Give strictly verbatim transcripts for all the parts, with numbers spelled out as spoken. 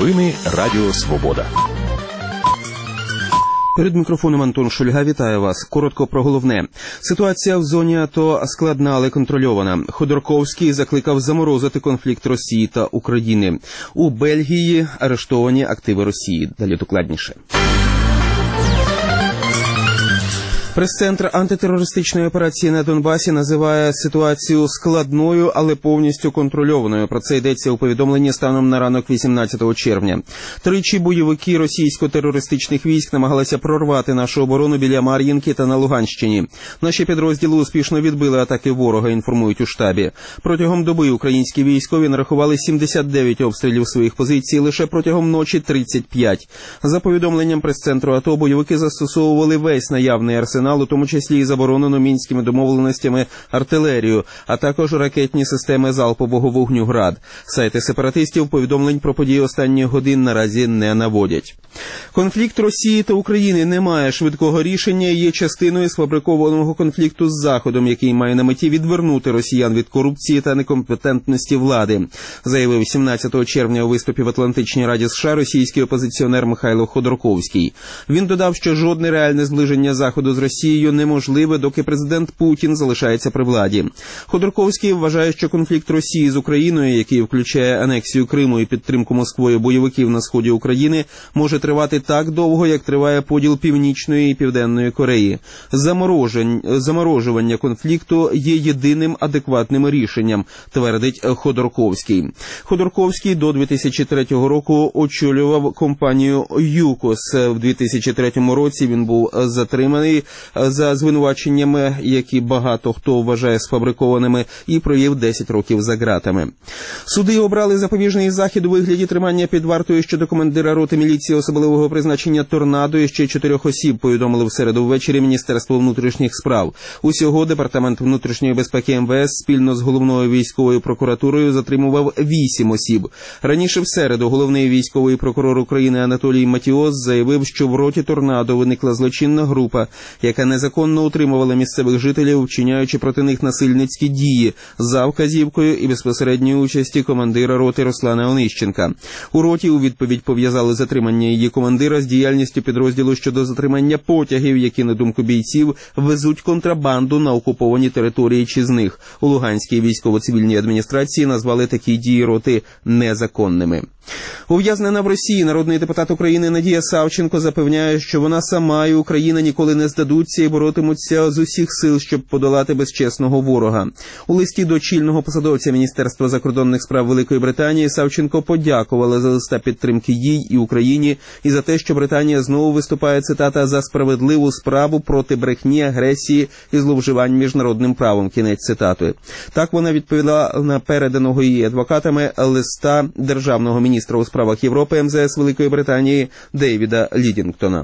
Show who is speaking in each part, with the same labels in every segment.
Speaker 1: Новини Радіо Свобода.
Speaker 2: Перед мікрофоном Антон Шульга, вітаю вас. Коротко про головне. Ситуація в зоні АТО складна, але контрольована. Ходорковський закликав заморозити конфлікт Росії та України. У Бельгії арештовані активи Росії. Далі докладніше. Прес-центр антитерористичної операції на Донбасі називає ситуацію складною, але повністю контрольованою. Про це йдеться у повідомленні станом на ранок вісімнадцятого червня. Тричі бойовики російсько-терористичних військ намагалися прорвати нашу оборону біля Мар'їнки та на Луганщині. Наші підрозділи успішно відбили атаки ворога, інформують у штабі. Протягом доби українські військові нарахували сімдесят дев'ять обстрілів своїх позицій, лише протягом ночі тридцять п'ять. За повідомленням прес-центру АТО, бойовики застосовували весь наявний арсенал, у тому числі і заборонену мінськими домовленостями артилерію, а також ракетні системи залпового вогню «Град». Сайти сепаратистів повідомлень про події останніх годин наразі не наводять. Конфлікт Росії та України не має швидкого рішення і є частиною сфабрикованого конфлікту з Заходом, який має на меті відвернути росіян від корупції та некомпетентності влади, заявив сімнадцятого червня у виступі в Атлантичній Раді США російський опозиціонер Михайло Ходорковський. Він додав, що жодне реальне зближення Заходу з Росією неможливе, доки президент Путін залишається при владі. Ходорковський вважає, що конфлікт Росії з Україною, який включає анексію Криму і підтримку Москвою бойовиків на сході України, може тривати так довго, як триває поділ Північної і Південної Кореї. Заморожування конфлікту є єдиним адекватним рішенням, твердить Ходорковський. Ходорковський до дві тисячі третього року очолював компанію «ЮКОС». В дві тисячі третьому році він був затриманий за звинуваченнями, які багато хто вважає сфабрикованими, і провів десять років за ґратами. Суди обрали запобіжний захід у вигляді тримання під вартою щодо командира роти міліції особливого призначення «Торнадо» і ще чотирьох осіб, повідомили в середу ввечері Міністерство внутрішніх справ. Усього Департамент внутрішньої безпеки ем ве ес спільно з головною військовою прокуратурою затримував вісім осіб. Раніше в середу головний військовий прокурор України Анатолій Матіос заявив, що в роті «Торнадо» виникла злочинна група, яка незаконно утримувала місцевих жителів, вчиняючи проти них насильницькі дії, за вказівкою і безпосередньої участі командира роти Руслана Онищенка. У роті у відповідь пов'язали затримання її командира з діяльністю підрозділу щодо затримання потягів, які, на думку бійців, везуть контрабанду на окуповані території чи з них. У Луганській військово-цивільній адміністрації назвали такі дії роти незаконними. Ув'язнена в Росії народний депутат України Надія Савченко запевняє, що вона сама і Україна ніколи не здадуться і боротимуться з усіх сил, щоб подолати безчесного ворога. У листі до чільного посадовця Міністерства закордонних справ Великої Британії Савченко подякувала за листа підтримки їй і Україні і за те, що Британія знову виступає, цитата, «за справедливу справу проти брехні, агресії і зловживань міжнародним правом». Кінець цитати. Так вона відповіла на переданого її адвокатами листа державного міністра у справах Європи ем зе ес Великої Британії Дейвіда Лідінгтона.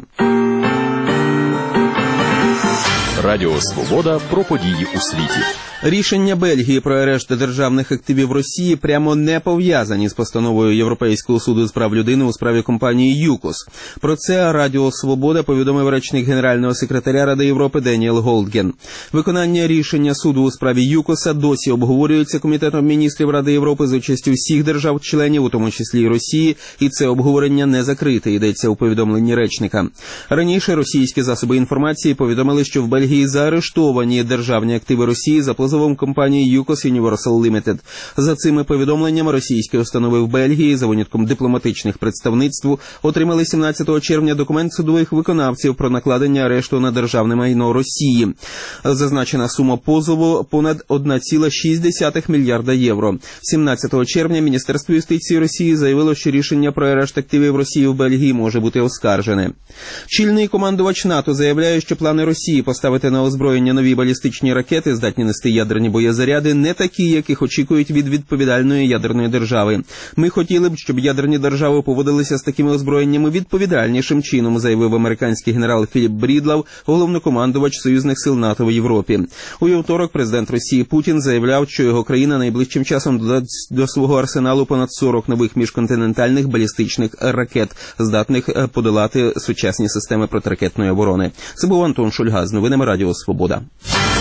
Speaker 1: Радіо Свобода про події у світі.
Speaker 2: Рішення Бельгії про арешт державних активів Росії прямо не пов'язані з постановою Європейського суду з прав людини у справі компанії «ЮКОС». Про це Радіо Свобода повідомив речник Генерального секретаря Ради Європи Деніел Голдген. Виконання рішення суду у справі «ЮКОСа» досі обговорюється Комітетом міністрів Ради Європи з участю всіх держав-членів, у тому числі і Росії, і це обговорення не закрите, йдеться у повідомленні речника. Раніше російські засоби інформації повідомили, що в Бельгії заарештовані державні активи Росії за позовом компанії «ЮКОС Universal Limited». За цими повідомленнями російські установи в Бельгії за винятком дипломатичних представництв отримали сімнадцятого червня документ судових виконавців про накладення арешту на державне майно Росії. Зазначена сума позову – понад один цілих шість десятих мільярда євро. сімнадцятого червня Міністерство юстиції Росії заявило, що рішення про арешт активів Росії в Бельгії може бути оскаржене. Чільний командувач НАТО заявляє, що плани Росії поставити на озброєння нові балістичні ракети, здатні нести ядерні боєзаряди, не такі, яких очікують від відповідальної ядерної держави. Ми хотіли б, щоб ядерні держави поводилися з такими озброєннями відповідальнішим чином, заявив американський генерал Філіп Брідлав, головнокомандувач союзних сил НАТО в Європі. У вівторок президент Росії Путін заявляв, що його країна найближчим часом додасть до свого арсеналу понад сорок нових міжконтинентальних балістичних ракет, здатних подолати сучасні системи протиракетної оборони. Це був Антон Шульга з новинами Радіо Свобода.